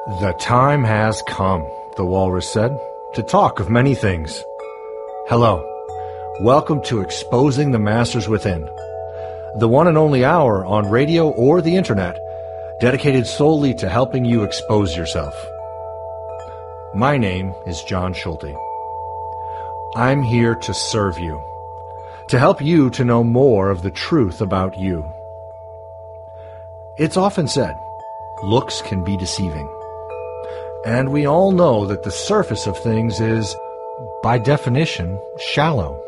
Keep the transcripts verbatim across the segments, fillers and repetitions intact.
The time has come, the walrus said, to talk of many things. Hello. Welcome to Exposing the Masters Within, the one and only hour on radio or the internet dedicated solely to helping you expose yourself. My name is John Schulte. I'm here to serve you, to help you to know more of the truth about you. It's often said, looks can be deceiving. And we all know that the surface of things is, by definition, shallow.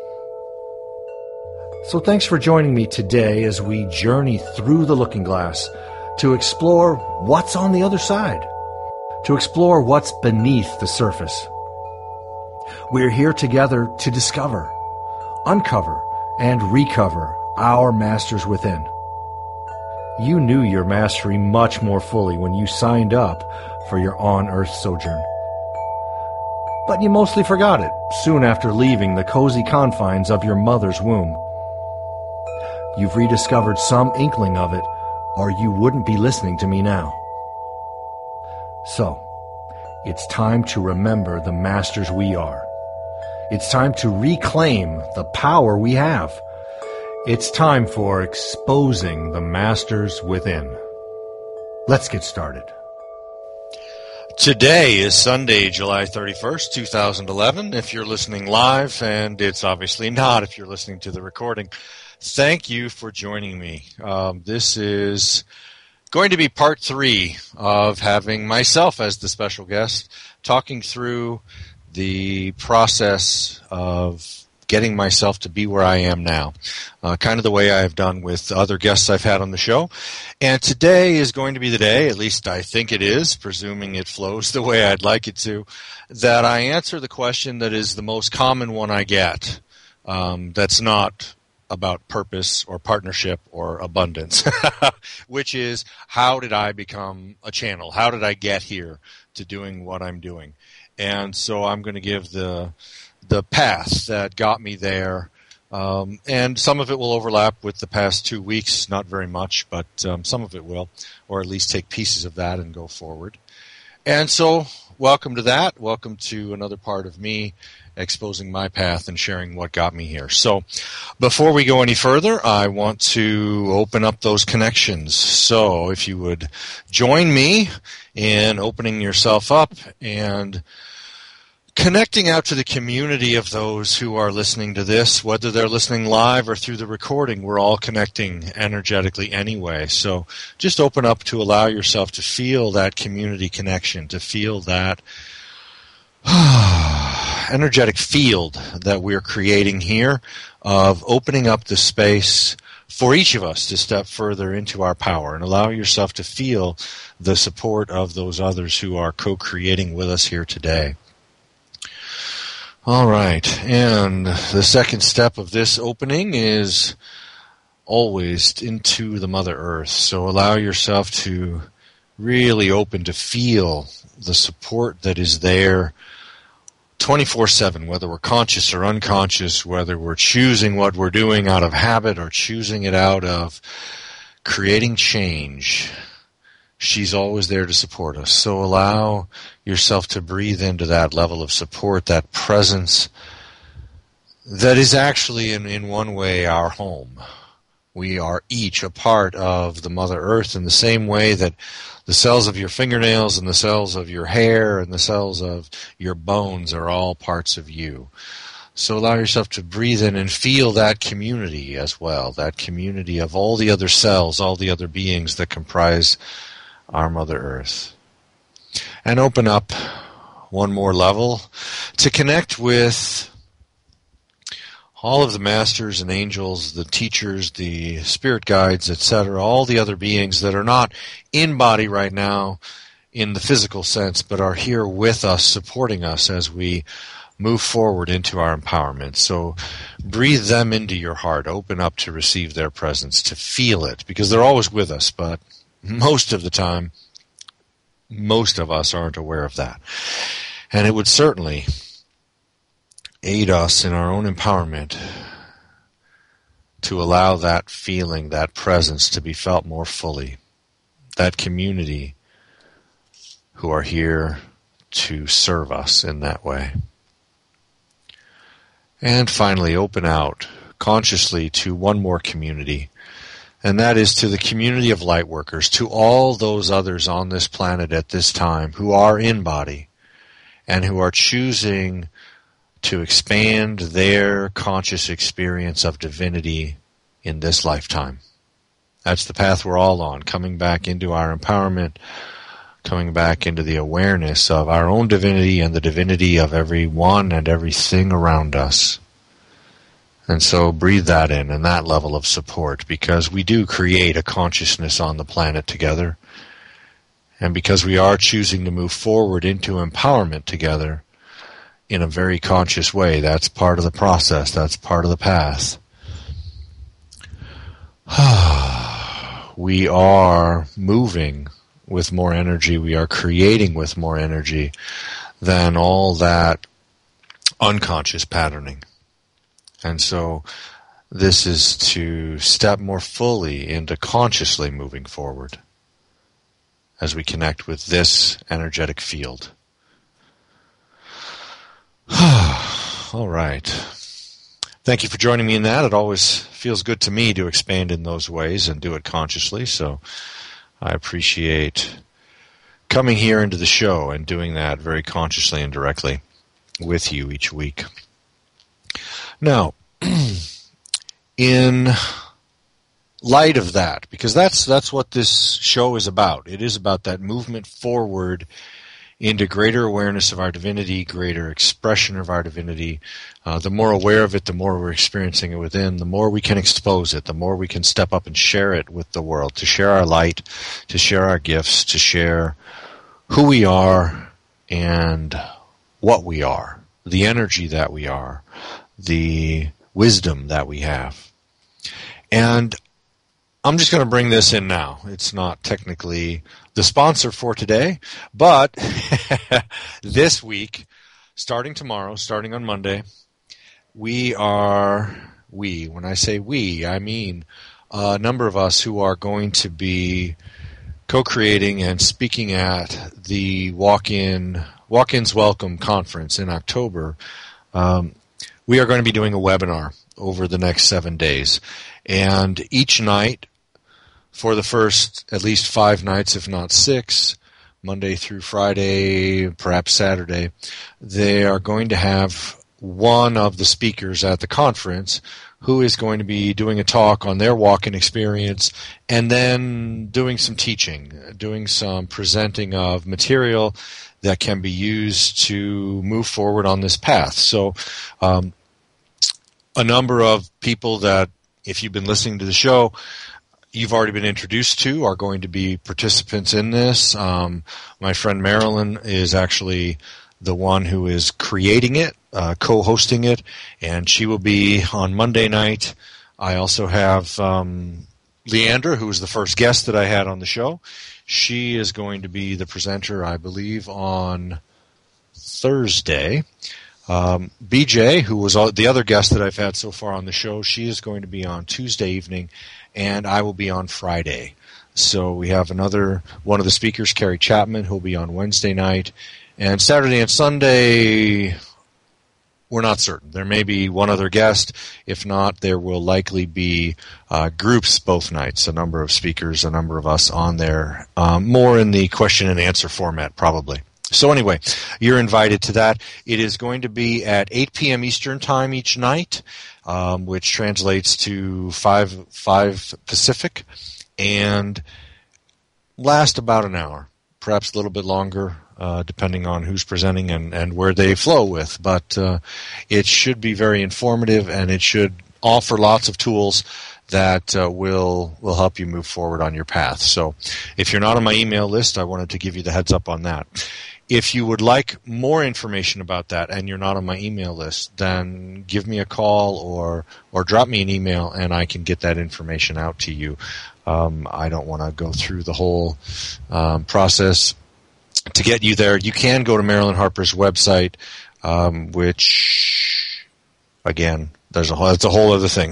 So thanks for joining me today as we journey through the looking glass to explore what's on the other side, to explore what's beneath the surface. We're here together to discover, uncover, and recover our masters within. You knew your mastery much more fully when you signed up for your on-earth sojourn. But you mostly forgot it soon after leaving the cozy confines of your mother's womb. You've rediscovered some inkling of it, or you wouldn't be listening to me now. So, it's time to remember the masters we are. It's time to reclaim the power we have. It's time for Exposing the Masters Within. Let's get started. Today is Sunday, July thirty-first, two thousand eleven, if you're listening live, and it's obviously not if you're listening to the recording. Thank you for joining me. Um, this is going to be part three of having myself as the special guest, talking through the process of getting myself to be where I am now, uh, kind of the way I have done with other guests I've had on the show. And today is going to be the day, at least I think it is, presuming it flows the way I'd like it to, that I answer the question that is the most common one I get, um, that's not about purpose or partnership or abundance, which is, how did I become a channel? How did I get here to doing what I'm doing? And so I'm going to give the the path that got me there, um, and some of it will overlap with the past two weeks, not very much, but um, some of it will, or at least take pieces of that and go forward. And so, welcome to that. Welcome to another part of me exposing my path and sharing what got me here. So, before we go any further, I want to open up those connections. So, if you would join me in opening yourself up and connecting out to the community of those who are listening to this, whether they're listening live or through the recording, we're all connecting energetically anyway. So just open up to allow yourself to feel that community connection, to feel that energetic field that we're creating here of opening up the space for each of us to step further into our power, and allow yourself to feel the support of those others who are co-creating with us here today. All right, and the second step of this opening is always into the Mother Earth. So allow yourself to really open to feel the support that is there twenty-four seven, whether we're conscious or unconscious, whether we're choosing what we're doing out of habit or choosing it out of creating change. She's always there to support us. So allow yourself to breathe into that level of support, that presence that is actually in, in one way our home. We are each a part of the Mother Earth in the same way that the cells of your fingernails and the cells of your hair and the cells of your bones are all parts of you. So allow yourself to breathe in and feel that community as well, that community of all the other cells, all the other beings that comprise our Mother Earth. And open up one more level to connect with all of the masters and angels, the teachers, the spirit guides, et cetera, all the other beings that are not in body right now in the physical sense, but are here with us, supporting us as we move forward into our empowerment. So breathe them into your heart. Open up to receive their presence, to feel it, because they're always with us, but most of the time, most of us aren't aware of that. And it would certainly aid us in our own empowerment to allow that feeling, that presence to be felt more fully, that community who are here to serve us in that way. And finally, open out consciously to one more community, and that is to the community of light workers, to all those others on this planet at this time who are in body and who are choosing to expand their conscious experience of divinity in this lifetime. That's the path we're all on, coming back into our empowerment, coming back into the awareness of our own divinity and the divinity of everyone and everything around us. And so breathe that in and that level of support, because we do create a consciousness on the planet together. And because we are choosing to move forward into empowerment together in a very conscious way, that's part of the process, that's part of the path. We are moving with more energy, we are creating with more energy than all that unconscious patterning. And so this is to step more fully into consciously moving forward as we connect with this energetic field. All right. Thank you for joining me in that. It always feels good to me to expand in those ways and do it consciously, so I appreciate coming here into the show and doing that very consciously and directly with you each week. Now, in light of that, because that's that's what this show is about. It is about that movement forward into greater awareness of our divinity, greater expression of our divinity. Uh, the more aware of it, the more we're experiencing it within, the more we can expose it, the more we can step up and share it with the world, to share our light, to share our gifts, to share who we are and what we are, the energy that we are, the wisdom that we have. And I'm just going to bring this in now. It's not technically the sponsor for today, but this week, starting tomorrow, starting on Monday, we are, we, when I say we, I mean a number of us who are going to be co-creating and speaking at the Walk-In, Walk-Ins Welcome Conference in October. Um, we are going to be doing a webinar over the next seven days. And each night, for the first at least five nights, if not six, Monday through Friday, perhaps Saturday, they are going to have one of the speakers at the conference who is going to be doing a talk on their walk-in experience and then doing some teaching, doing some presenting of material that can be used to move forward on this path. So um, a number of people that, if you've been listening to the show, you've already been introduced to are going to be participants in this. Um, my friend Marilyn is actually the one who is creating it, uh, co-hosting it, and she will be on Monday night. I also have um, Leandra, who was the first guest that I had on the show. She is going to be the presenter, I believe, on Thursday. Um, B J, who was all, the other guest that I've had so far on the show, she is going to be on Tuesday evening, and I will be on Friday. So we have another one of the speakers, Carrie Chapman, who will be on Wednesday night. And Saturday and Sunday, we're not certain. There may be one other guest. If not, there will likely be uh, groups both nights, a number of speakers, a number of us on there, um, more in the question and answer format probably. So anyway, you're invited to that. It is going to be at eight p.m. Eastern Time each night, um, which translates to five, five Pacific, and last about an hour, perhaps a little bit longer, uh, depending on who's presenting and, and where they flow with. But uh, it should be very informative, and it should offer lots of tools that uh, will will help you move forward on your path. So if you're not on my email list, I wanted to give you the heads up on that. If you would like more information about that and you're not on my email list, then give me a call or or drop me an email and I can get that information out to you. Um, I don't want to go through the whole um, process to get you there. You can go to Marilyn Harper's website, um, which, again, there's a whole, that's a whole other thing.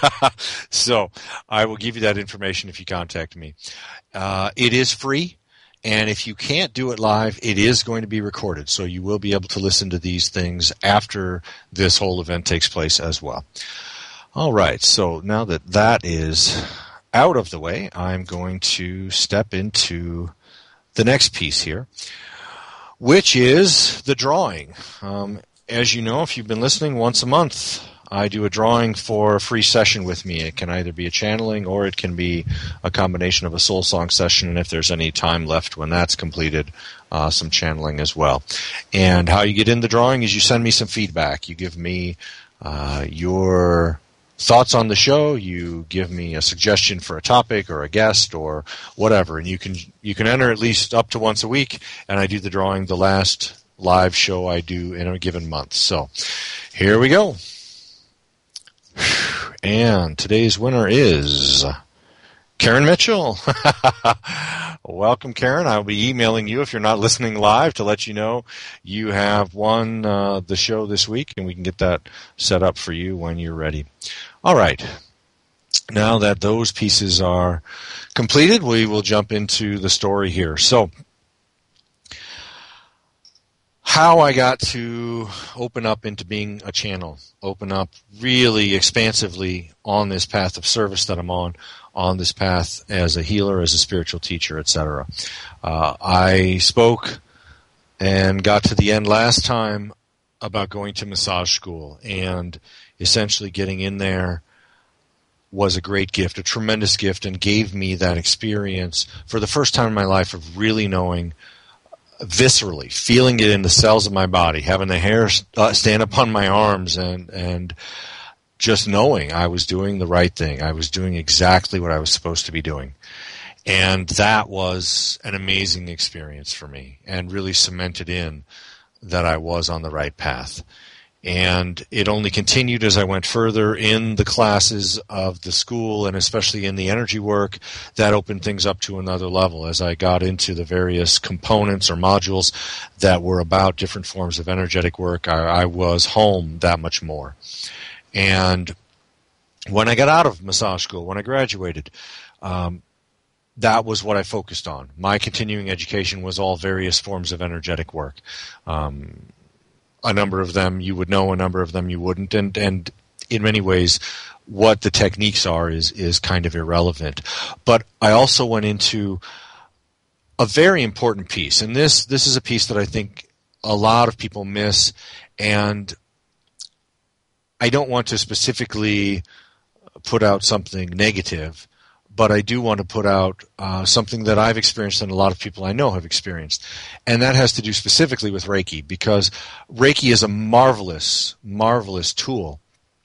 So I will give you that information if you contact me. Uh, it is free. And if you can't do it live, it is going to be recorded. So you will be able to listen to these things after this whole event takes place as well. All right. So now that that is out of the way, I'm going to step into the next piece here, which is the drawing. Um, as you know, if you've been listening, once a month, I do a drawing for a free session with me. It can either be a channeling or it can be a combination of a soul song session, and if there's any time left when that's completed, uh, some channeling as well. And how you get in the drawing is you send me some feedback. You give me uh, your thoughts on the show, you give me a suggestion for a topic or a guest or whatever, and you can you can enter at least up to once a week, and I do the drawing the last live show I do in a given month. So here we go. And today's winner is Karen Mitchell. Welcome, Karen. I'll be emailing you if you're not listening live to let you know you have won uh, the show this week, and we can get that set up for you when you're ready. All right. Now that those pieces are completed, we will jump into the story here. So, how I got to open up into being a channel, open up really expansively on this path of service that I'm on, on this path as a healer, as a spiritual teacher, et cetera. Uh, I spoke and got to the end last time about going to massage school, and essentially getting in there was a great gift, a tremendous gift, and gave me that experience for the first time in my life of really knowing viscerally, feeling it in the cells of my body, having the hair uh, stand up on my arms, and and just knowing I was doing the right thing. I was doing exactly what I was supposed to be doing. And that was an amazing experience for me, and really cemented in that I was on the right path. And it only continued as I went further in the classes of the school, and especially in the energy work. That opened things up to another level as I got into the various components or modules that were about different forms of energetic work. I, I was home that much more. And when I got out of massage school, when I graduated, um, that was what I focused on. My continuing education was all various forms of energetic work. Um, A number of them you would know, a number of them you wouldn't, and and in many ways, what the techniques are is is kind of irrelevant. But I also went into a very important piece, and this this is a piece that I think a lot of people miss, and I don't want to specifically put out something negative, but I do want to put out uh, something that I've experienced and a lot of people I know have experienced. And that has to do specifically with Reiki, because Reiki is a marvelous, marvelous tool.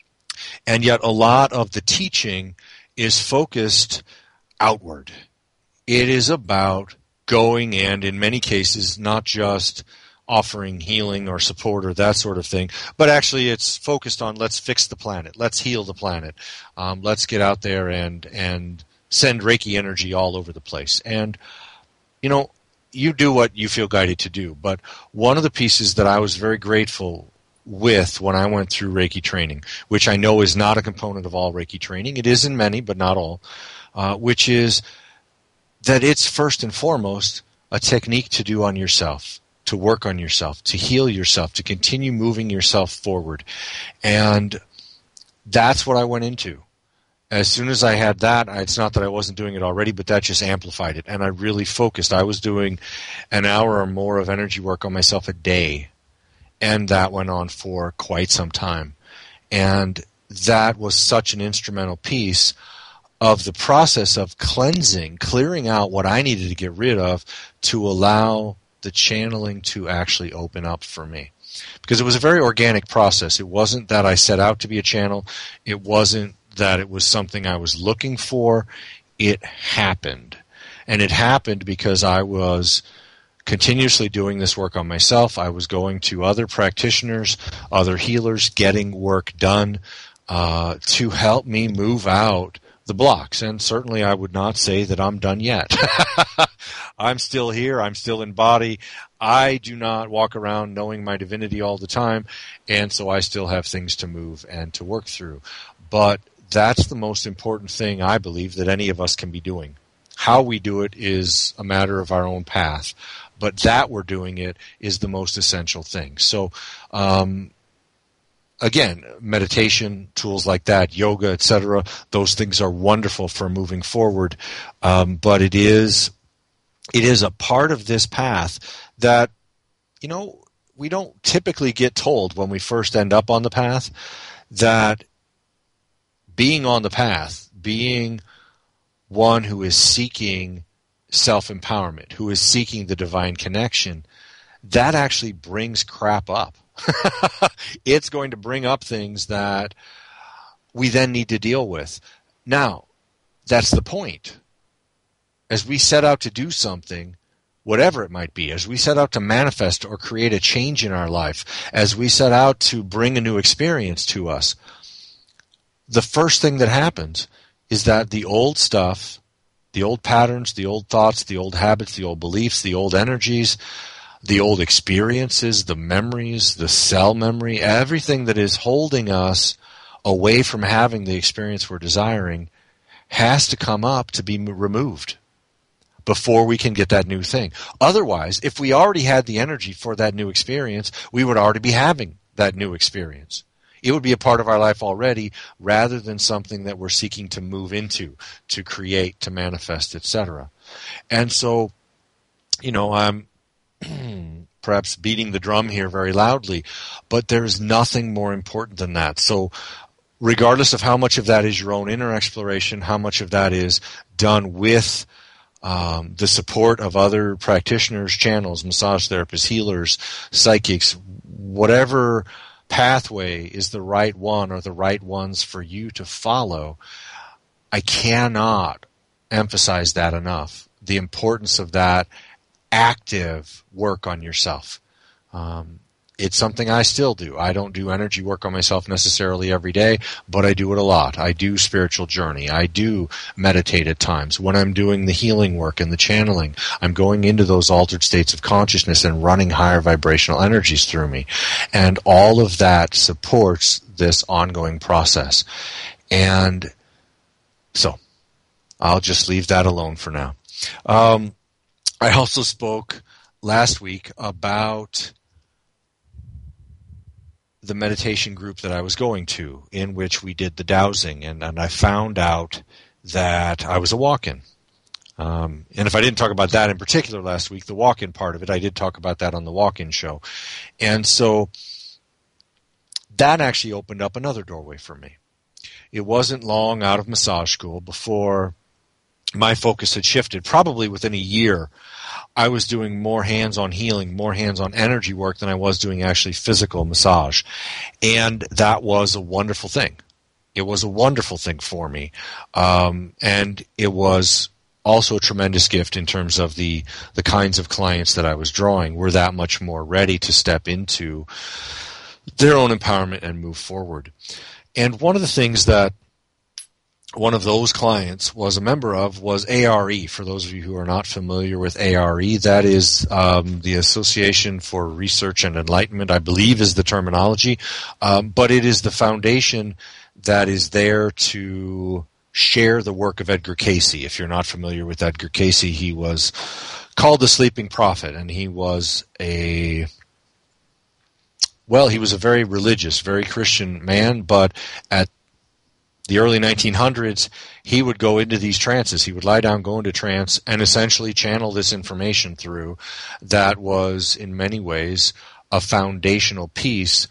And yet a lot of the teaching is focused outward. It is about going and, in many cases, not just offering healing or support or that sort of thing, but actually it's focused on let's fix the planet, let's heal the planet, um, let's get out there and and send Reiki energy all over the place. And, you know, you do what you feel guided to do. But one of the pieces that I was very grateful with when I went through Reiki training, which I know is not a component of all Reiki training, it is in many, but not all, uh, which is that it's first and foremost a technique to do on yourself, to work on yourself, to heal yourself, to continue moving yourself forward. And that's what I went into. As soon as I had that, it's not that I wasn't doing it already, but that just amplified it. And I really focused. I was doing an hour or more of energy work on myself a day. And that went on for quite some time. And that was such an instrumental piece of the process of cleansing, clearing out what I needed to get rid of to allow the channeling to actually open up for me. Because it was a very organic process. It wasn't that I set out to be a channel. It wasn't that it was something I was looking for. It happened. And it happened because I was continuously doing this work on myself. I was going to other practitioners, other healers, getting work done uh, to help me move out the blocks. And certainly I would not say that I'm done yet. I'm still here. I'm still in body. I do not walk around knowing my divinity all the time, and so I still have things to move and to work through. But that's the most important thing I believe that any of us can be doing. How we do it is a matter of our own path, but that we're doing it is the most essential thing. So, um, again, meditation, tools like that, yoga, et cetera, those things are wonderful for moving forward, um, but it is it is a part of this path that, you know, we don't typically get told when we first end up on the path that being on the path, being one who is seeking self-empowerment, who is seeking the divine connection, that actually brings crap up. It's going to bring up things that we then need to deal with. Now, that's the point. As we set out to do something, whatever it might be, as we set out to manifest or create a change in our life, as we set out to bring a new experience to us, the first thing that happens is that the old stuff, the old patterns, the old thoughts, the old habits, the old beliefs, the old energies, the old experiences, the memories, the cell memory, everything that is holding us away from having the experience we're desiring has to come up to be removed before we can get that new thing. Otherwise, if we already had the energy for that new experience, we would already be having that new experience. It would be a part of our life already rather than something that we're seeking to move into, to create, to manifest, et cetera. And so, you know, I'm perhaps beating the drum here very loudly, but there's nothing more important than that. So regardless of how much of that is your own inner exploration, how much of that is done with um, the support of other practitioners, channels, massage therapists, healers, psychics, whatever pathway is the right one or the right ones for you to follow, I cannot emphasize that enough, the importance of that active work on yourself. Um, it's something I still do. I don't do energy work on myself necessarily every day, but I do it a lot. I do spiritual journey. I do meditate at times. When I'm doing the healing work and the channeling, I'm going into those altered states of consciousness and running higher vibrational energies through me. And all of that supports this ongoing process. And so I'll just leave that alone for now. Um, I also spoke last week about the meditation group that I was going to, in which we did the dowsing, and, and I found out that I was a walk-in. Um, and if I didn't talk about that in particular last week, the walk-in part of it, I did talk about that on the walk-in show. And so that actually opened up another doorway for me. It wasn't long out of massage school before my focus had shifted. Probably within a year, I was doing more hands-on healing, more hands-on energy work than I was doing actually physical massage. And that was a wonderful thing. It was a wonderful thing for me. Um, and it was also a tremendous gift in terms of the, the kinds of clients that I was drawing were that much more ready to step into their own empowerment and move forward. And one of the things that one of those clients was a member of was A R E. For those of you who are not familiar with A R E, that is um, the Association for Research and Enlightenment, I believe is the terminology. Um, but it is the foundation that is there to share the work of Edgar Cayce. If you're not familiar with Edgar Cayce, he was called the Sleeping Prophet, and he was a well, he was a very religious, very Christian man, but at the early nineteen hundreds, he would go into these trances. He would lie down, go into trance, and essentially channel this information through that was, in many ways, a foundational piece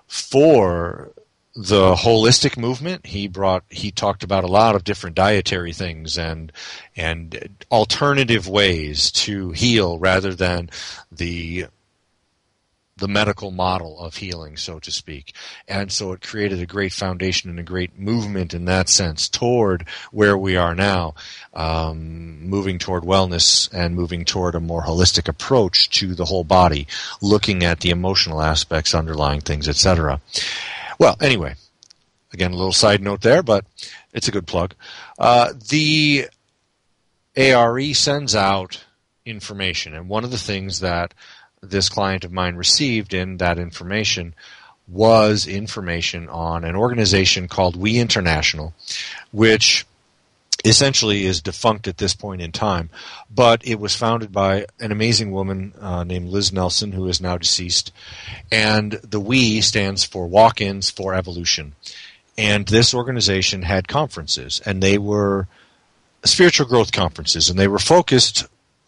for the holistic movement. He brought, he talked about a lot of different dietary things and and alternative ways to heal rather than the the medical model of healing, so to speak. And so it created a great foundation and a great movement in that sense toward where we are now, um, moving toward wellness and moving toward a more holistic approach to the whole body, looking at the emotional aspects, underlying things, et cetera. Well, anyway, again, a little side note there, but it's a good plug. Uh, the A R E sends out information, and one of the things that this client of mine received in that information was information on an organization called We International, which essentially is defunct at this point in time, but it was founded by an amazing woman uh, named Liz Nelson, who is now deceased, and the WE stands for Walk-ins for Evolution. And this organization had conferences, and they were spiritual growth conferences, and they were focused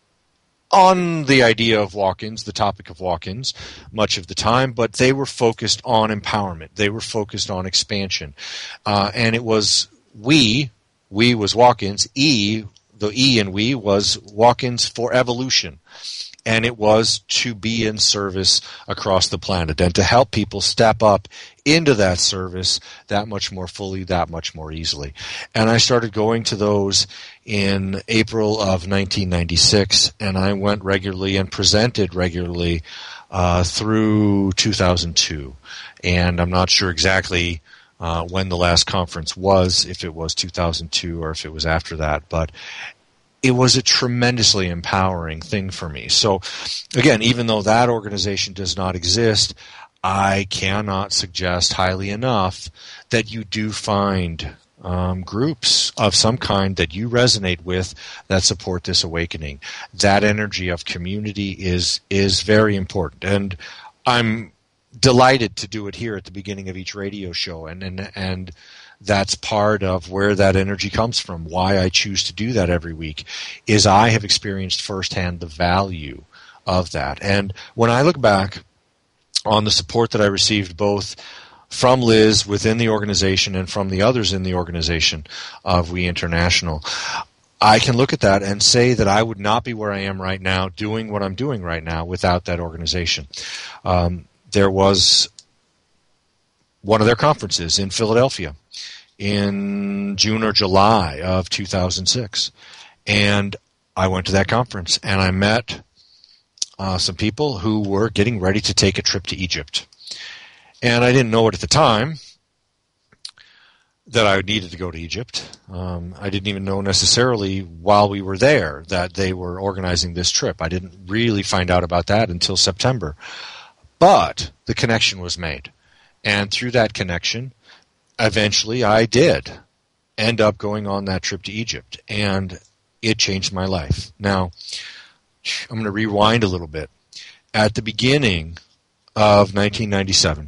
on the idea of walk-ins, the topic of walk-ins, much of the time, but they were focused on empowerment. They were focused on expansion. Uh, and it was we, we was walk-ins, E, the E in we was walk-ins for evolution. And it was to be in service across the planet and to help people step up into that service that much more fully, that much more easily. And I started going to those in April of nineteen ninety-six, and I went regularly and presented regularly uh, through two thousand two. And I'm not sure exactly uh, when the last conference was, if it was two thousand two or if it was after that, but it was a tremendously empowering thing for me. So, again, even though that organization does not exist, I cannot suggest highly enough that you do find um, groups of some kind that you resonate with that support this awakening. That energy of community is is very important, and I'm delighted to do it here at the beginning of each radio show, and and and. That's part of where that energy comes from. Why I choose to do that every week is I have experienced firsthand the value of that. And when I look back on the support that I received both from Liz within the organization and from the others in the organization of We International, I can look at that and say that I would not be where I am right now doing what I'm doing right now without that organization. Um, there was one of their conferences in Philadelphia in June or July of two thousand six. And I went to that conference, and I met uh, some people who were getting ready to take a trip to Egypt. And I didn't know it at the time that I needed to go to Egypt. Um, I didn't even know necessarily while we were there that they were organizing this trip. I didn't really find out about that until September. But the connection was made. And through that connection, eventually I did end up going on that trip to Egypt, and it changed my life. Now, I'm going to rewind a little bit. At the beginning of nineteen ninety-seven,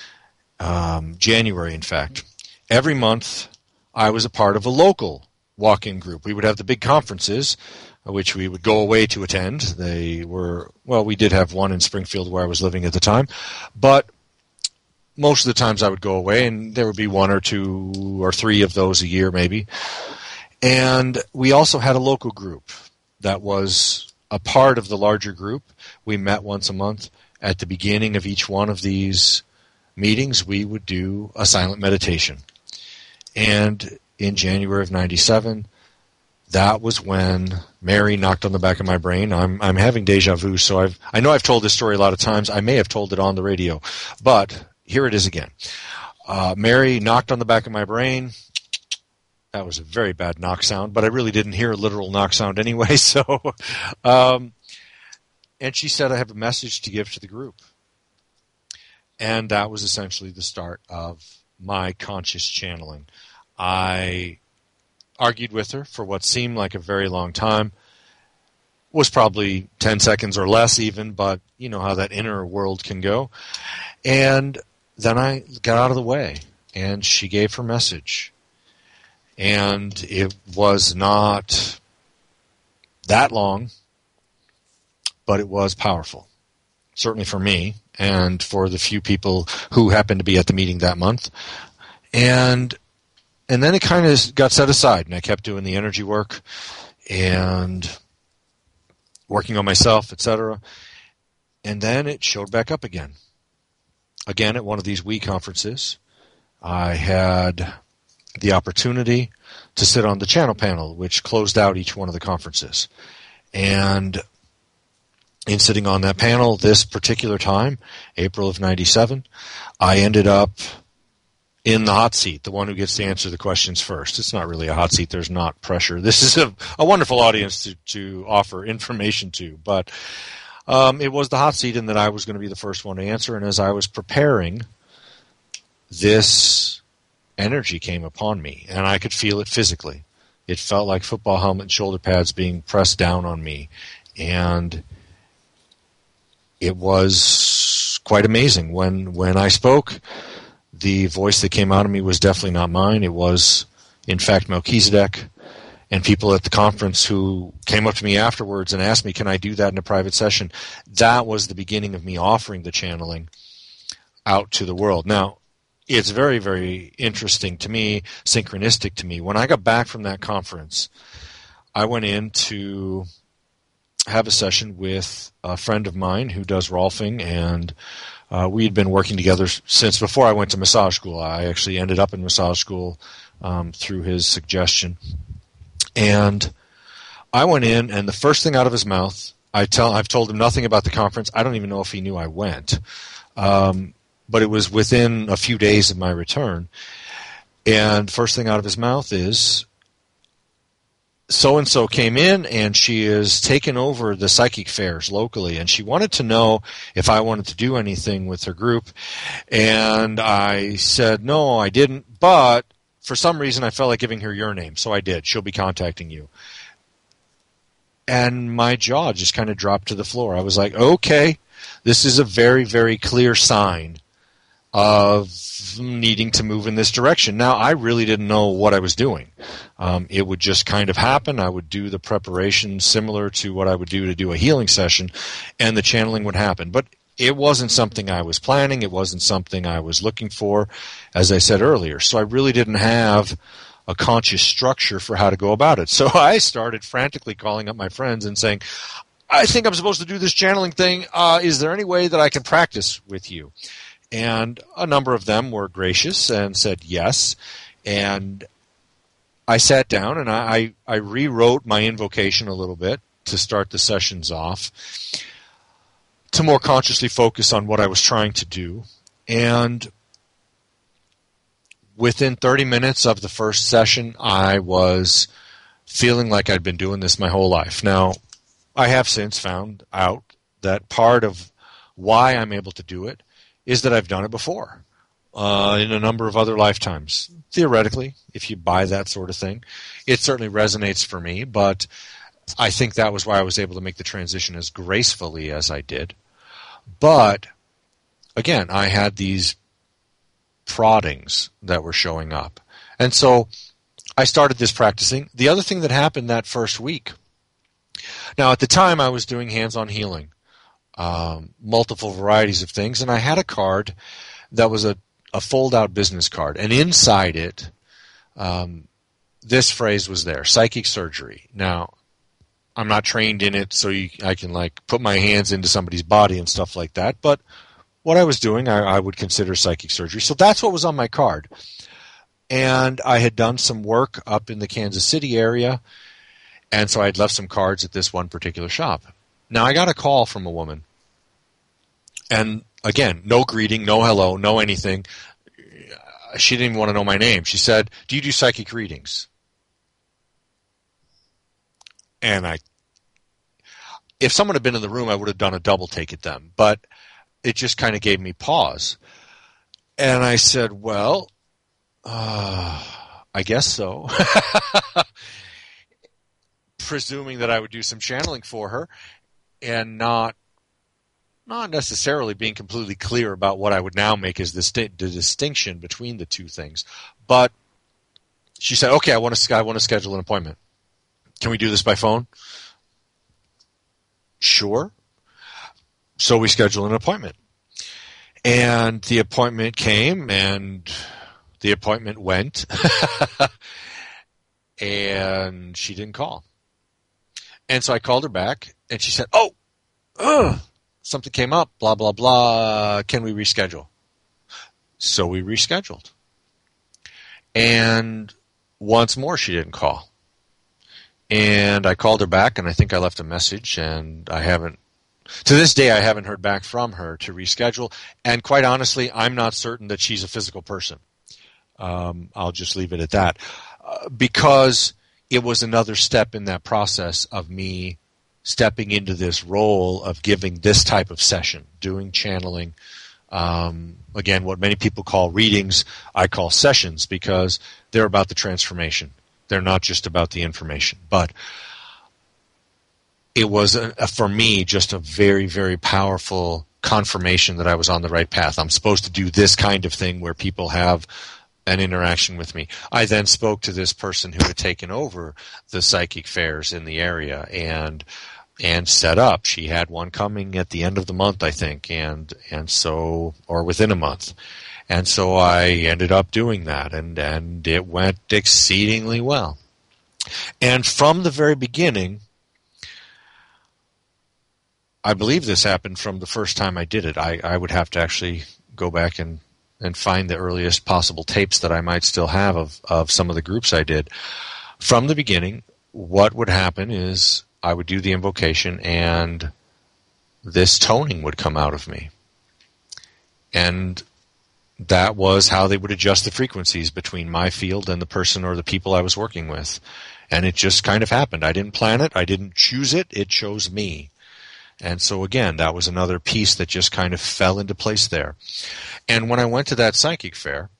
um, January in fact, every month I was a part of a local walk-in group. We would have the big conferences, which we would go away to attend. They were, well, we did have one in Springfield where I was living at the time, but most of the times I would go away, and there would be one or two or three of those a year maybe. And we also had a local group that was a part of the larger group. We met once a month. At the beginning of each one of these meetings, we would do a silent meditation. And in January of ninety-seven, that was when Mary knocked on the back of my brain. I'm I'm having deja vu, so I've I know I've told this story a lot of times. I may have told it on the radio, but here it is again. Uh, Mary knocked on the back of my brain. That was a very bad knock sound, but I really didn't hear a literal knock sound anyway. So, um, and she said, I have a message to give to the group. And that was essentially the start of my conscious channeling. I argued with her for what seemed like a very long time. Was probably ten seconds or less even, but you know how that inner world can go. And then I got out of the way, and she gave her message. And it was not that long, but it was powerful, certainly for me and for the few people who happened to be at the meeting that month. And and then it kind of got set aside, and I kept doing the energy work and working on myself, et cetera. And then it showed back up again. Again, at one of these WE conferences, I had the opportunity to sit on the channel panel, which closed out each one of the conferences. And in sitting on that panel this particular time, April of ninety-seven, I ended up in the hot seat, the one who gets to answer the questions first. It's not really a hot seat. There's not pressure. This is a, a wonderful audience to, to offer information to, but Um, it was the hot seat, and that I was going to be the first one to answer. And as I was preparing, this energy came upon me, and I could feel it physically. It felt like football helmet and shoulder pads being pressed down on me. And it was quite amazing. When when I spoke, the voice that came out of me was definitely not mine. It was, in fact, Melchizedek. And people at the conference who came up to me afterwards and asked me, can I do that in a private session? That was the beginning of me offering the channeling out to the world. Now, it's very, very interesting to me, synchronistic to me. When I got back from that conference, I went in to have a session with a friend of mine who does Rolfing, and uh, we had been working together since before I went to massage school. I actually ended up in massage school um, through his suggestion. And I went in, and the first thing out of his mouth, I tell, I've told him nothing about the conference. I don't even know if he knew I went. Um, but it was within a few days of my return. And first thing out of his mouth is, so-and-so came in, and she is taking over the psychic fairs locally, and she wanted to know if I wanted to do anything with her group. And I said, no, I didn't, but for some reason, I felt like giving her your name, so I did. She'll be contacting you. And my jaw just kind of dropped to the floor. I was like, okay, this is a very, very clear sign of needing to move in this direction. Now, I really didn't know what I was doing. Um, it would just kind of happen. I would do the preparation similar to what I would do to do a healing session, and the channeling would happen. But it wasn't something I was planning. It wasn't something I was looking for, as I said earlier. So I really didn't have a conscious structure for how to go about it. So I started frantically calling up my friends and saying, I think I'm supposed to do this channeling thing. Uh, is there any way that I can practice with you? And a number of them were gracious and said yes. And I sat down and I, I rewrote my invocation a little bit to start the sessions off, to more consciously focus on what I was trying to do. And within thirty minutes of the first session, I was feeling like I'd been doing this my whole life. Now, I have since found out that part of why I'm able to do it is that I've done it before uh, in a number of other lifetimes. Theoretically, if you buy that sort of thing, it certainly resonates for me, but I think that was why I was able to make the transition as gracefully as I did. But, again, I had these proddings that were showing up. And so I started this practicing. The other thing that happened that first week, now at the time I was doing hands-on healing, um, multiple varieties of things, and I had a card that was a, a fold-out business card. And inside it, um, this phrase was there, psychic surgery. Now, I'm not trained in it, so you, I can like put my hands into somebody's body and stuff like that. But what I was doing, I, I would consider psychic surgery. So that's what was on my card. And I had done some work up in the Kansas City area, and so I had left some cards at this one particular shop. Now, I got a call from a woman. And again, no greeting, no hello, no anything. She didn't even want to know my name. She said, do you do psychic readings? And I, if someone had been in the room, I would have done a double take at them. But it just kind of gave me pause. And I said, well, uh, I guess so. Presuming that I would do some channeling for her and not not necessarily being completely clear about what I would now make as the, st- the distinction between the two things. But she said, okay, I want to, I want to schedule an appointment. Can we do this by phone? Sure. So we scheduled an appointment. And the appointment came, and the appointment went, and she didn't call. And so I called her back, and she said, oh, ugh, something came up, blah, blah, blah. Can we reschedule? So we rescheduled. And once more, she didn't call. And I called her back, and I think I left a message, and I haven't, to this day, I haven't heard back from her to reschedule. And quite honestly, I'm not certain that she's a physical person. Um, I'll just leave it at that. Uh, because it was another step in that process of me stepping into this role of giving this type of session, doing channeling. Um, again, what many people call readings, I call sessions because they're about the transformation. They're not just about the information. But it was, a, a, for me, just a very, very powerful confirmation that I was on the right path. I'm supposed to do this kind of thing where people have an interaction with me. I then spoke to this person who had taken over the psychic fairs in the area and and set up. She had one coming at the end of the month, I think, and and so or within a month. And so I ended up doing that, and, and it went exceedingly well. And from the very beginning, I believe this happened from the first time I did it. I, I would have to actually go back and, and find the earliest possible tapes that I might still have of, of some of the groups I did. From the beginning, what would happen is I would do the invocation, and this toning would come out of me. And that was how they would adjust the frequencies between my field and the person or the people I was working with. And it just kind of happened. I didn't plan it. I didn't choose it. It chose me. And so again, that was another piece that just kind of fell into place there. And when I went to that psychic fair,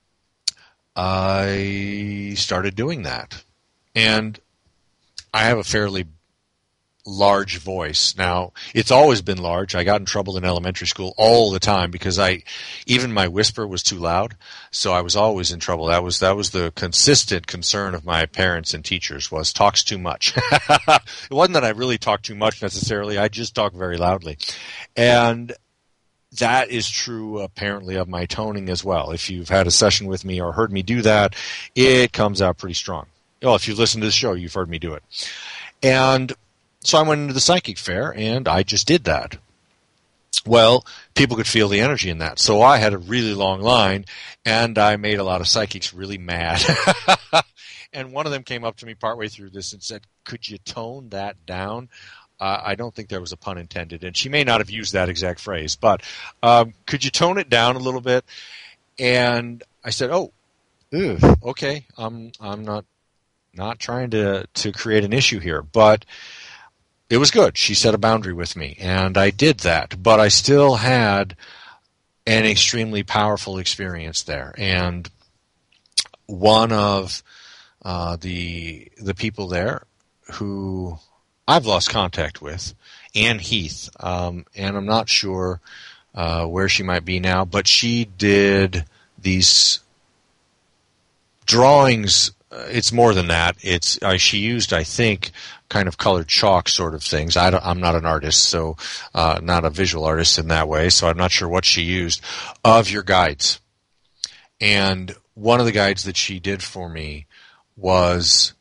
I started doing that. And I have a fairly large voice. Now, it's always been large. I got in trouble in elementary school all the time because I, even my whisper was too loud, so I was always in trouble. That was that was the consistent concern of my parents and teachers, was talks too much. It wasn't that I really talked too much necessarily. I just talked very loudly. And that is true, apparently, of my toning as well. If you've had a session with me or heard me do that, it comes out pretty strong. Well, if you've listened to the show, you've heard me do it. And so I went into the psychic fair, and I just did that. Well, people could feel the energy in that. So I had a really long line, and I made a lot of psychics really mad. And one of them came up to me partway through this and said, "Could you tone that down?" Uh, I don't think there was a pun intended, and she may not have used that exact phrase, but um, could you tone it down a little bit? And I said, "Oh, ew, okay, I'm I'm not not trying to to create an issue here, but." It was good. She set a boundary with me, and I did that. But I still had an extremely powerful experience there. And one of uh, the the people there who I've lost contact with, Ann Heath, um, and I'm not sure uh, where she might be now, but she did these drawings. Uh, it's more than that. It's uh, she used, I think, kind of colored chalk sort of things. I don't, I'm not an artist, so uh, not a visual artist in that way, so I'm not sure what she used, of your guides. And one of the guides that she did for me was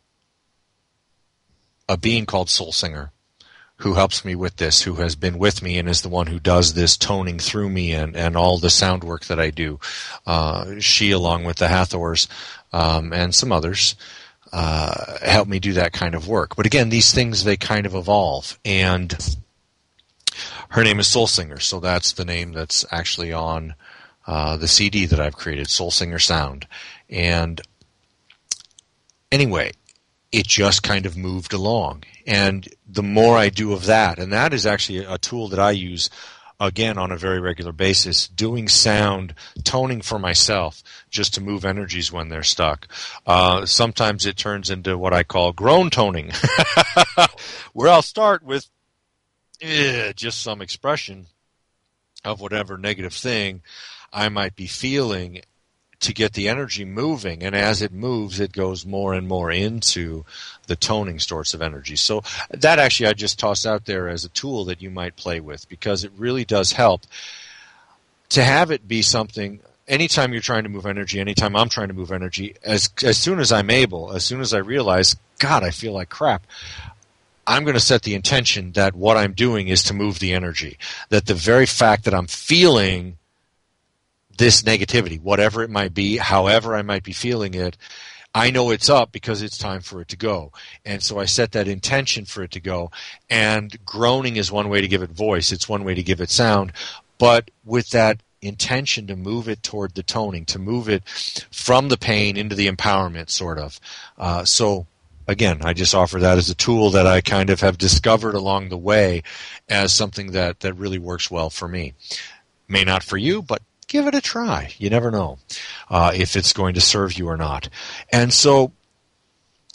a being called Soul Singer, who helps me with this, who has been with me and is the one who does this toning through me and, and all the sound work that I do. Uh, she, along with the Hathors um, and some others, uh, help me do that kind of work. But again, these things, they kind of evolve. And her name is Soul Singer, so that's the name that's actually on uh, the C D that I've created, Soul Singer Sound. And anyway, it just kind of moved along. And the more I do of that, and that is actually a tool that I use, again, on a very regular basis, doing sound, toning for myself, just to move energies when they're stuck. Uh, sometimes it turns into what I call groan toning, where I'll start with eh, just some expression of whatever negative thing I might be feeling, to get the energy moving, and as it moves, it goes more and more into the toning sorts of energy. So that actually I just toss out there as a tool that you might play with, because it really does help to have it be something. Anytime you're trying to move energy, anytime I'm trying to move energy, as as soon as I'm able, as soon as I realize, God, I feel like crap, I'm going to set the intention that what I'm doing is to move the energy. That the very fact that I'm feeling this negativity, whatever it might be, however I might be feeling it, I know it's up because it's time for it to go. And so I set that intention for it to go. And groaning is one way to give it voice. It's one way to give it sound. But with that intention to move it toward the toning, to move it from the pain into the empowerment, sort of. Uh, so again, I just offer that as a tool that I kind of have discovered along the way as something that, that really works well for me. May not for you, but give it a try. You never know uh, if it's going to serve you or not. And so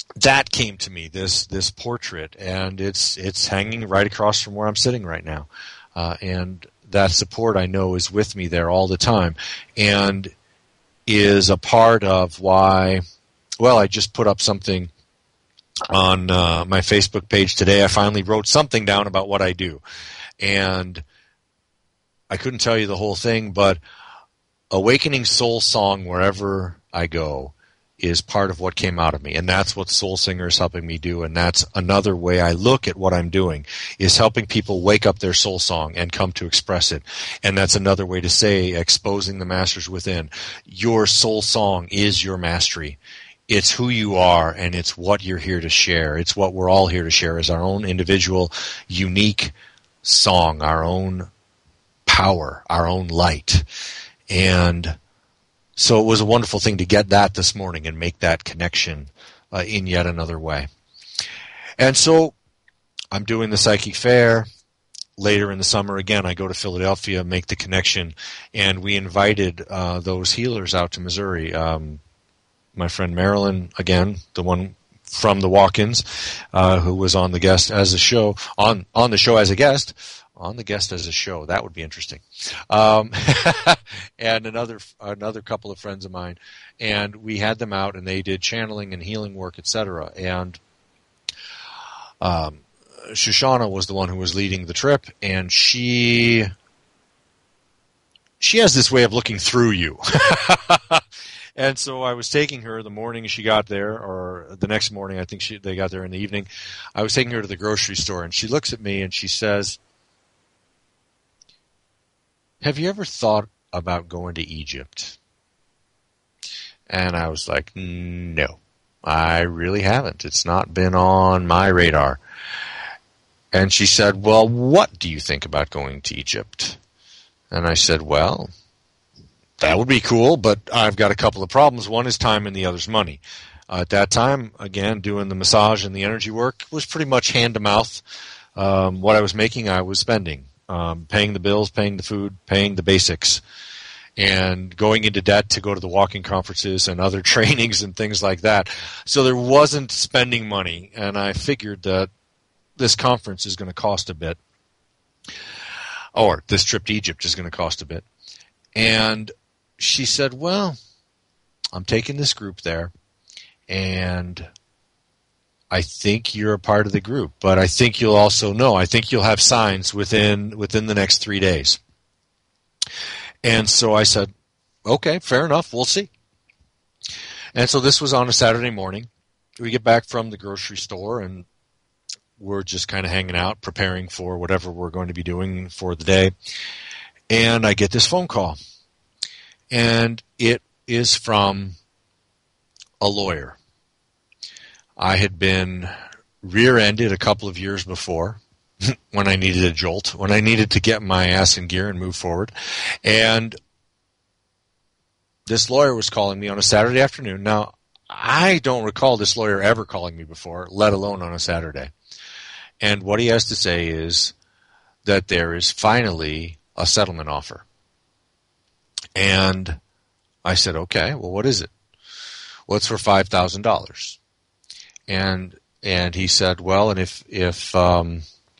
that came to me, this this portrait, and it's it's hanging right across from where I'm sitting right now. Uh, and that support, I know, is with me there all the time, and is a part of why, well, I just put up something on uh, my Facebook page today. I finally wrote something down about what I do. And I couldn't tell you the whole thing, but Awakening Soul Song wherever I go is part of what came out of me. And that's what Soul Singer is helping me do. And that's another way I look at what I'm doing, is helping people wake up their soul song and come to express it. And that's another way to say, exposing the masters within. Your soul song is your mastery. It's who you are, and it's what you're here to share. It's what we're all here to share, is our own individual, unique song, our own power, our own light. And so it was a wonderful thing to get that this morning and make that connection uh, in yet another way. And so I'm doing the Psychic Fair. Later in the summer, again, I go to Philadelphia, make the connection, and we invited uh, those healers out to Missouri. Um, my friend Marilyn, again, the one from the Walk-Ins, uh, who was on the guest as a show, on, on the show as a guest, on the guest as a show. That would be interesting. Um, and another another couple of friends of mine. And we had them out, and they did channeling and healing work, et cetera. And um, Shoshana was the one who was leading the trip, and she she has this way of looking through you. And so I was taking her the morning she got there, or the next morning, I think she they got there in the evening. I was taking her to the grocery store, and she looks at me and she says, "Have you ever thought about going to Egypt?" And I was like, no, I really haven't. It's not been on my radar. And she said, well, what do you think about going to Egypt? And I said, well, that would be cool, but I've got a couple of problems. One is time and the other's money. Uh, at that time, again, doing the massage and the energy work was pretty much hand to mouth. Um, what I was making, I was spending. Um, paying the bills, paying the food, paying the basics, and going into debt to go to the walking conferences and other trainings and things like that. So there wasn't spending money, and I figured that this conference is going to cost a bit, or this trip to Egypt is going to cost a bit. And she said, well, I'm taking this group there, and I think you're a part of the group, but I think you'll also know. I think you'll have signs within within the next three days. And so I said, okay, fair enough, we'll see. And so this was on a Saturday morning. We get back from the grocery store, and we're just kind of hanging out, preparing for whatever we're going to be doing for the day. And I get this phone call. And it is from a lawyer. I had been rear-ended a couple of years before when I needed a jolt, when I needed to get my ass in gear and move forward. And this lawyer was calling me on a Saturday afternoon. Now, I don't recall this lawyer ever calling me before, let alone on a Saturday. And what he has to say is that there is finally a settlement offer. And I said, okay, well, what is it? Well, it's for five thousand dollars. And and he said, well, and if if um,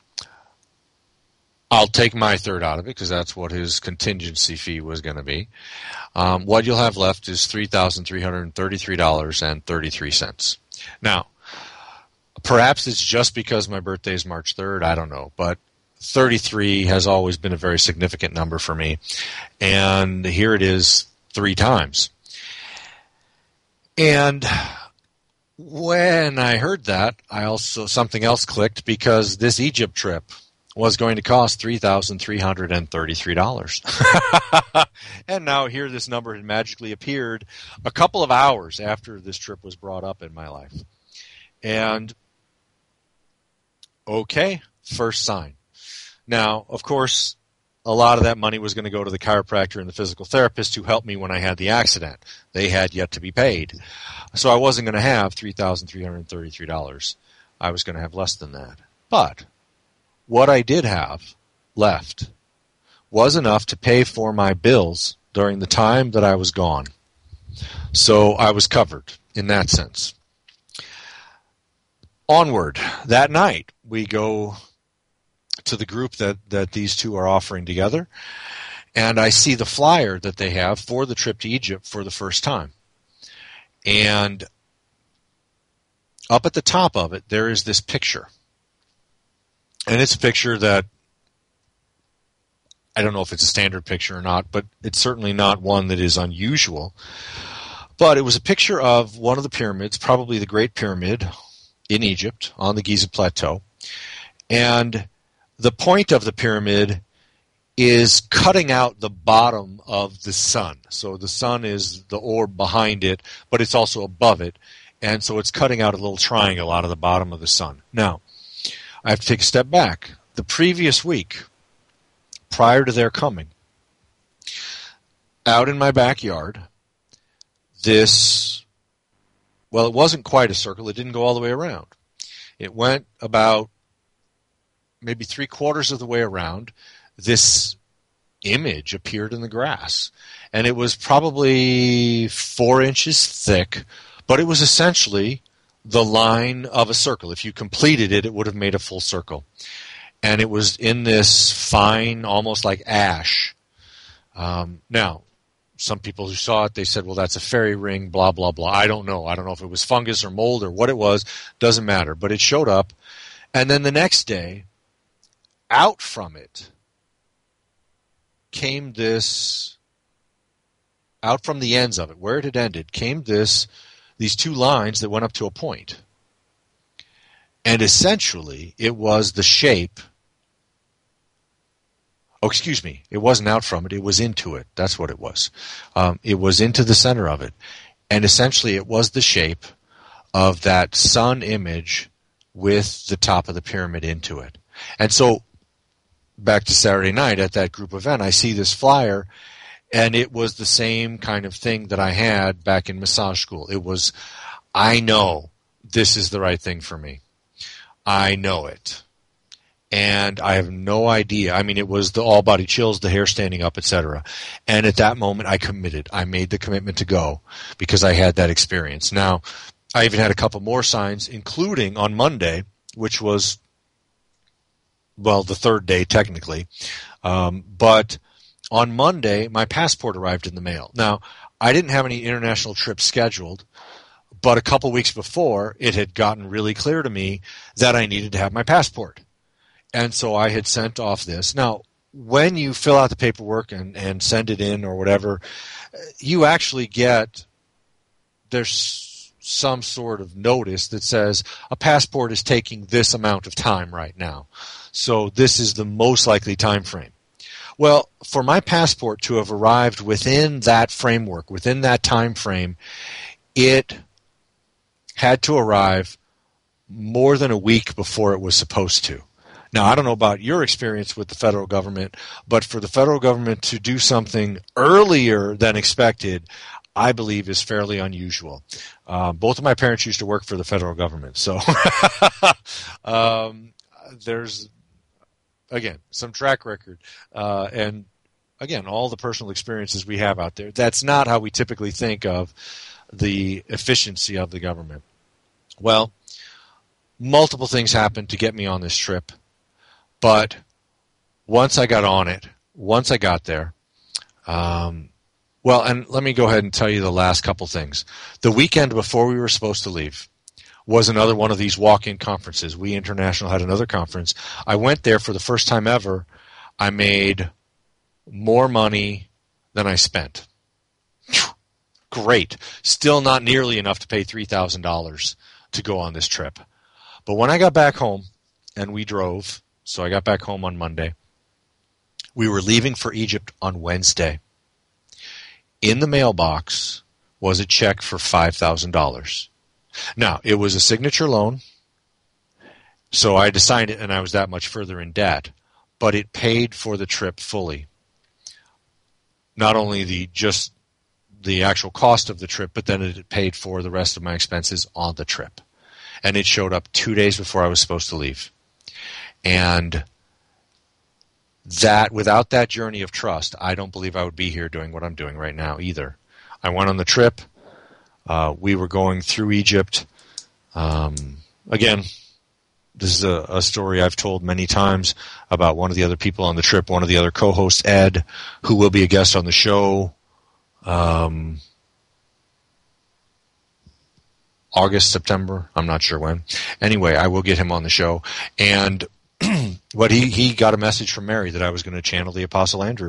I'll take my third out of it, because that's what his contingency fee was going to be. Um, what you'll have left is three thousand three hundred thirty-three dollars and thirty-three cents. Now, perhaps it's just because my birthday is March third, I don't know, but thirty-three has always been a very significant number for me, and here it is three times. And when I heard that, I also something else clicked, because this Egypt trip was going to cost three thousand three hundred thirty-three dollars. And now here this number had magically appeared a couple of hours after this trip was brought up in my life. And okay, first sign. Now, of course, a lot of that money was going to go to the chiropractor and the physical therapist who helped me when I had the accident. They had yet to be paid. So I wasn't going to have three thousand three hundred thirty-three dollars. I was going to have less than that. But what I did have left was enough to pay for my bills during the time that I was gone. So I was covered in that sense. onward. That night, we go to the group that, that these two are offering together, and I see the flyer that they have for the trip to Egypt for the first time. And up at the top of it, there is this picture. And it's a picture that, I don't know if it's a standard picture or not, but it's certainly not one that is unusual. But it was a picture of one of the pyramids, probably the Great Pyramid in Egypt on the Giza Plateau. And the point of the pyramid is cutting out the bottom of the sun. So the sun is the orb behind it, but it's also above it. And so it's cutting out a little triangle out of the bottom of the sun. Now, I have to take a step back. The previous week, prior to their coming, out in my backyard, this, well, it wasn't quite a circle. It didn't go all the way around. It went about maybe three quarters of the way around. This image appeared in the grass. And it was probably four inches thick, but it was essentially the line of a circle. If you completed it, it would have made a full circle. And it was in this fine, almost like ash. Um, now, some people who saw it, they said, well, that's a fairy ring, blah, blah, blah. I don't know. I don't know if it was fungus or mold or what it was. Doesn't matter. But it showed up. And then the next day, out from it came this, out from the ends of it, where it had ended, came this, these two lines that went up to a point. And essentially, it was the shape. Oh, excuse me. It wasn't out from it. It was into it. That's what it was. Um, it was into the center of it. And essentially, it was the shape of that sun image with the top of the pyramid into it. And so, back to Saturday night at that group event, I see this flyer, and it was the same kind of thing that I had back in massage school. It was, I know this is the right thing for me. I know it. And I have no idea. I mean, it was the all-body chills, the hair standing up, et cetera. And at that moment, I committed. I made the commitment to go because I had that experience. Now, I even had a couple more signs, including on Monday, which was, well, the third day technically. Um, but on Monday, my passport arrived in the mail. Now, I didn't have any international trips scheduled, but a couple weeks before, it had gotten really clear to me that I needed to have my passport. And so I had sent off this. Now, when you fill out the paperwork and, and send it in or whatever, you actually get, there's some sort of notice that says a passport is taking this amount of time right now. So this is the most likely time frame. Well, for my passport to have arrived within that framework, within that time frame, it had to arrive more than a week before it was supposed to. Now, I don't know about your experience with the federal government, but for the federal government to do something earlier than expected, I believe is fairly unusual. Uh, both of my parents used to work for the federal government, so um, there's, again, some track record. Uh, and, again, all the personal experiences we have out there. That's not how we typically think of the efficiency of the government. Well, multiple things happened to get me on this trip. But once I got on it, once I got there, um, well, and let me go ahead and tell you the last couple things. The weekend before we were supposed to leave was another one of these walk-in conferences. We International had another conference. I went there for the first time ever. I made more money than I spent. Great. Still not nearly enough to pay three thousand dollars to go on this trip. But when I got back home and we drove, so I got back home on Monday. We were leaving for Egypt on Wednesday. In the mailbox was a check for five thousand dollars. Now, it was a signature loan, so I had to sign it, and I was that much further in debt. But it paid for the trip fully. Not only the just the actual cost of the trip, but then it paid for the rest of my expenses on the trip. And it showed up two days before I was supposed to leave. And that, without that journey of trust, I don't believe I would be here doing what I'm doing right now either. I went on the trip. Uh, we were going through Egypt. Um, again, this is a, a story I've told many times about one of the other people on the trip, one of the other co-hosts, Ed, who will be a guest on the show um, August, September, I'm not sure when. Anyway, I will get him on the show. And what he, he got a message from Mary that I was going to channel the Apostle Andrew.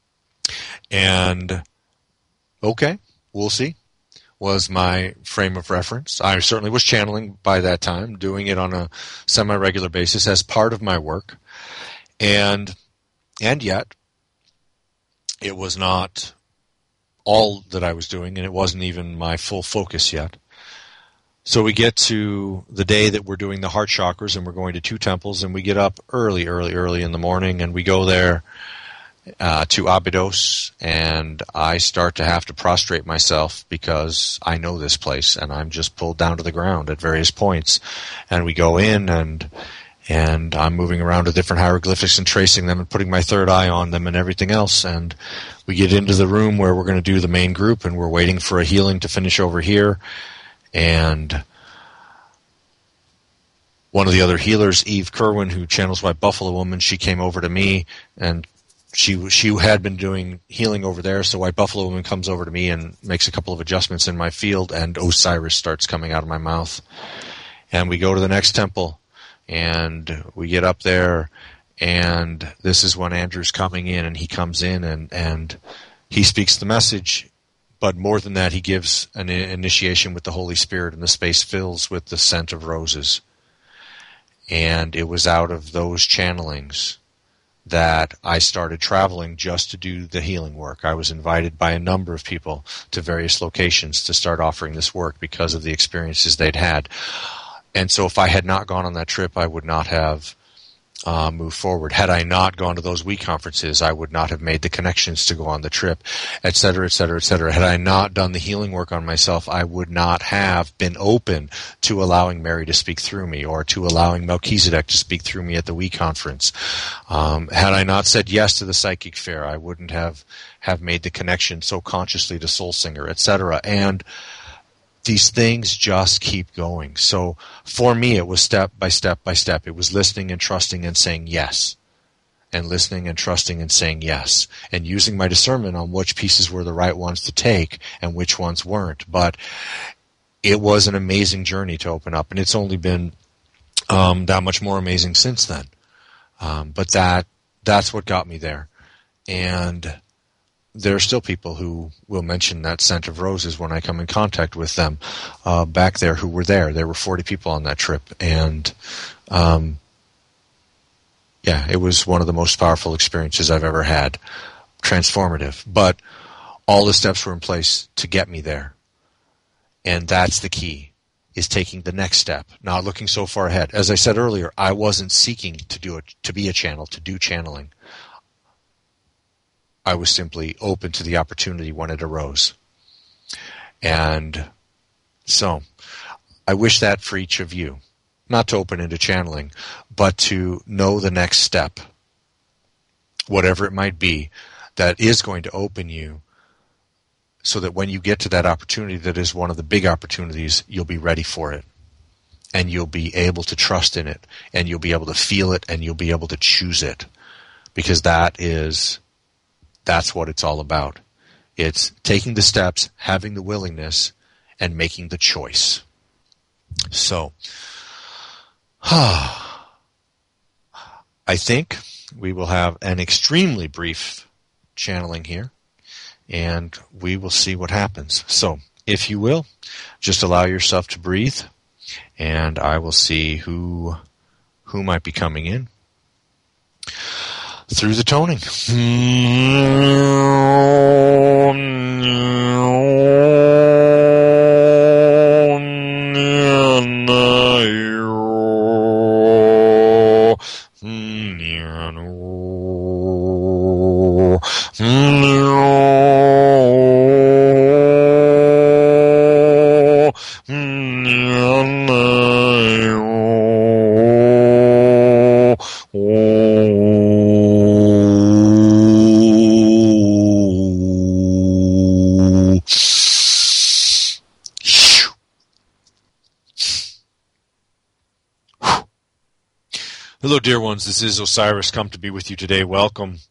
And, okay, we'll see, was my frame of reference. I certainly was channeling by that time, doing it on a semi-regular basis as part of my work. And and yet, it was not all that I was doing, and it wasn't even my full focus yet. So we get to the day that we're doing the heart chakras, and we're going to two temples, and we get up early, early, early in the morning, and we go there uh, to Abydos, and I start to have to prostrate myself because I know this place, and I'm just pulled down to the ground at various points. And we go in, and and I'm moving around with different hieroglyphics and tracing them and putting my third eye on them and everything else. And we get into the room where we're going to do the main group, and we're waiting for a healing to finish over here. And one of the other healers, Eve Kerwin, who channels White Buffalo Woman, she came over to me, and she she had been doing healing over there. So White Buffalo Woman comes over to me and makes a couple of adjustments in my field, and Osiris starts coming out of my mouth. And we go to the next temple, and we get up there, and this is when Andrew's coming in, and he comes in, and, and he speaks the message. But more than that, he gives an initiation with the Holy Spirit, and the space fills with the scent of roses. And it was out of those channelings that I started traveling just to do the healing work. I was invited by a number of people to various locations to start offering this work because of the experiences they'd had. And so if I had not gone on that trip, I would not have Uh, move forward. Had I not gone to those week conferences, I would not have made the connections to go on the trip, et cetera, et cetera, et cetera. Had I not done the healing work on myself, I would not have been open to allowing Mary to speak through me, or to allowing Melchizedek to speak through me at the week conference. Um, had I not said yes to the psychic fair, I wouldn't have, have made the connection so consciously to Soul Singer, et cetera. And these things just keep going. So for me, it was step by step by step. It was listening and trusting and saying yes. And listening and trusting and saying yes. And using my discernment on which pieces were the right ones to take and which ones weren't. But it was an amazing journey to open up. And it's only been um, that much more amazing since then. Um, but that that's what got me there. And there are still people who will mention that scent of roses when I come in contact with them uh, back there who were there. There were forty people on that trip. And, um, yeah, it was one of the most powerful experiences I've ever had. Transformative. But all the steps were in place to get me there. And that's the key, is taking the next step, not looking so far ahead. As I said earlier, I wasn't seeking to do it, to be a channel, to do channeling. I was simply open to the opportunity when it arose. And so I wish that for each of you, not to open into channeling, but to know the next step, whatever it might be, that is going to open you, so that when you get to that opportunity that is one of the big opportunities, you'll be ready for it. And you'll be able to trust in it, and you'll be able to feel it, and you'll be able to choose it. Because that is... That's what it's all about. It's taking the steps, having the willingness, and making the choice. So, I think we will have an extremely brief channeling here, and we will see what happens. So, if you will, just allow yourself to breathe, and I will see who who might be coming in through the toning. Hello, dear ones. This is Osiris, come to be with you today. Welcome.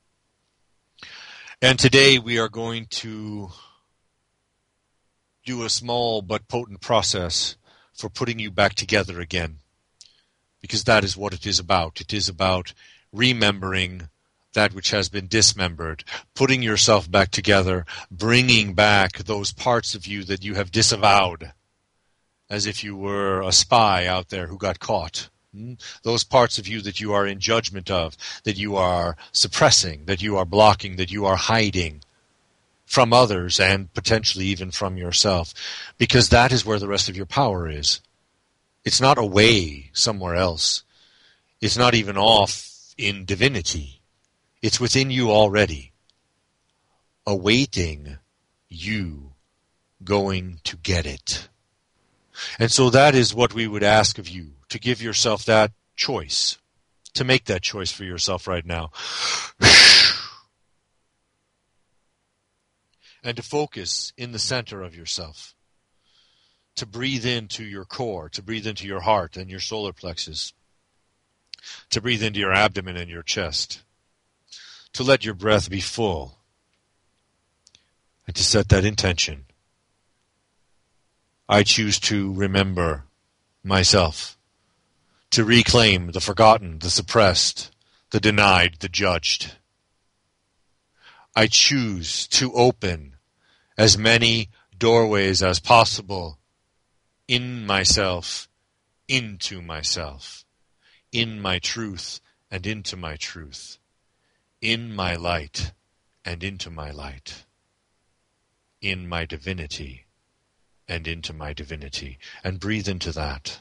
And today we are going to do a small but potent process for putting you back together again. Because that is what it is about. It is about remembering that which has been dismembered, putting yourself back together, bringing back those parts of you that you have disavowed, as if you were a spy out there who got caught. Those parts of you that you are in judgment of, that you are suppressing, that you are blocking, that you are hiding from others and potentially even from yourself. Because that is where the rest of your power is. It's not away somewhere else. It's not even off in divinity. It's within you already, awaiting you going to get it. And so that is what we would ask of you, to give yourself that choice, to make that choice for yourself right now. And to focus in the center of yourself, to breathe into your core, to breathe into your heart and your solar plexus, to breathe into your abdomen and your chest, to let your breath be full, and to set that intention. I choose to remember myself, to reclaim the forgotten, the suppressed, the denied, the judged. I choose to open as many doorways as possible in myself, into myself, in my truth and into my truth, in my light and into my light, in my divinity and into my divinity, and breathe into that.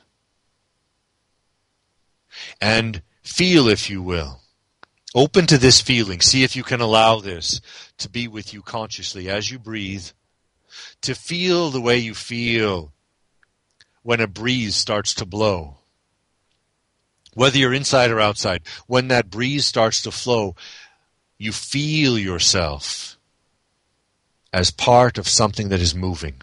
And feel, if you will, open to this feeling. See if you can allow this to be with you consciously as you breathe, to feel the way you feel when a breeze starts to blow. Whether you're inside or outside, when that breeze starts to flow, you feel yourself as part of something that is moving,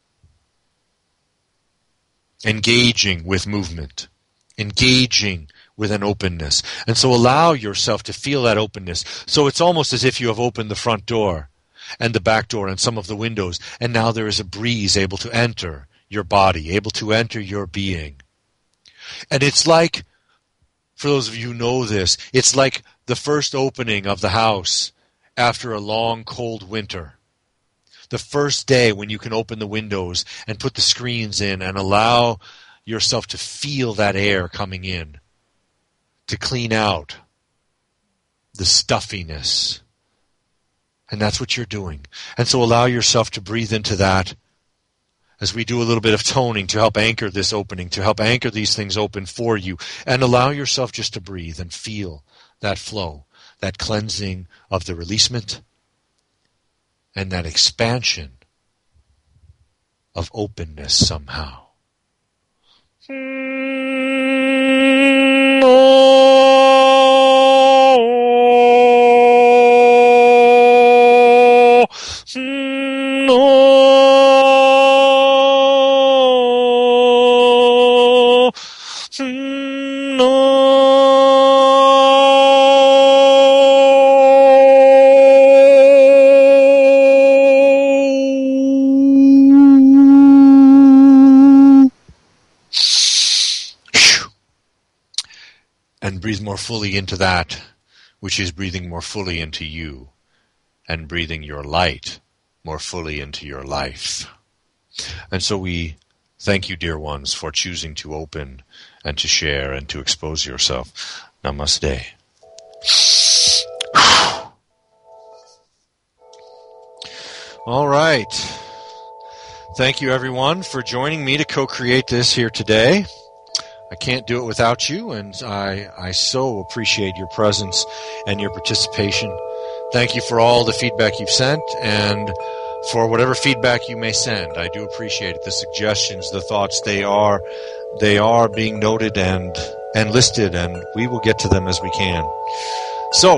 engaging with movement, engaging with an openness. And so allow yourself to feel that openness. So it's almost as if you have opened the front door and the back door and some of the windows, and now there is a breeze able to enter your body, able to enter your being. And it's like, for those of you who know this, it's like the first opening of the house after a long, cold winter. The first day when you can open the windows and put the screens in and allow yourself to feel that air coming in, to clean out the stuffiness. And that's what you're doing. And so allow yourself to breathe into that as we do a little bit of toning to help anchor this opening, to help anchor these things open for you. And allow yourself just to breathe and feel that flow, that cleansing of the releasement, and that expansion of openness somehow. And breathe more fully into that, which is breathing more fully into you, and breathing your light more fully into your life. And so we thank you, dear ones, for choosing to open and to share and to expose yourself. Namaste. All right. Thank you, everyone, for joining me to co-create this here today. I can't do it without you, and I, I so appreciate your presence and your participation. Thank you for all the feedback you've sent, and for whatever feedback you may send. I do appreciate it. The suggestions, the thoughts, they are they are being noted and and listed, and we will get to them as we can. So,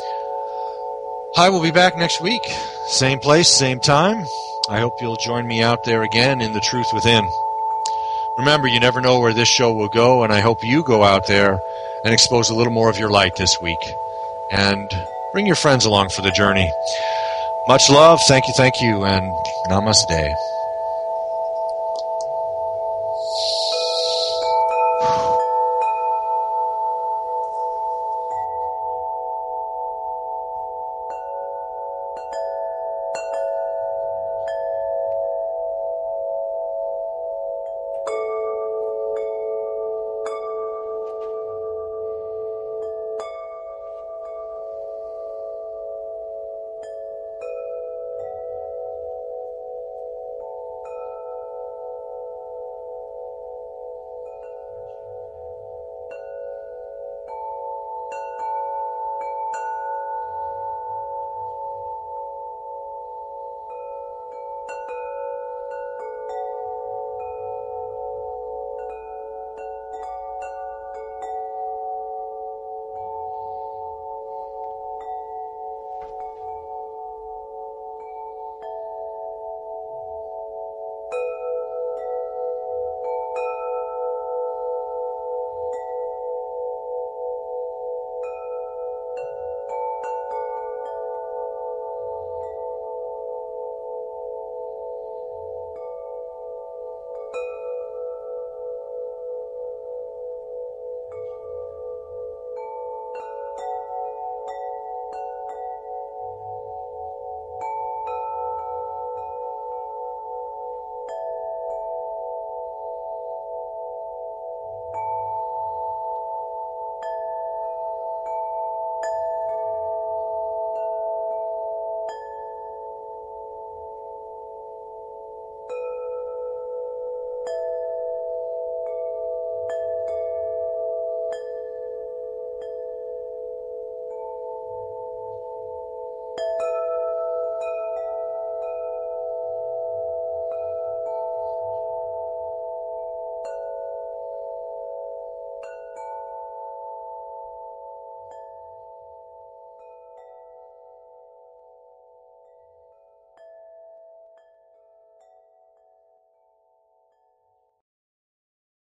I will be back next week. Same place, same time. I hope you'll join me out there again in the truth within. Remember, you never know where this show will go, and I hope you go out there and expose a little more of your light this week. And bring your friends along for the journey. Much love, thank you, thank you, and namaste.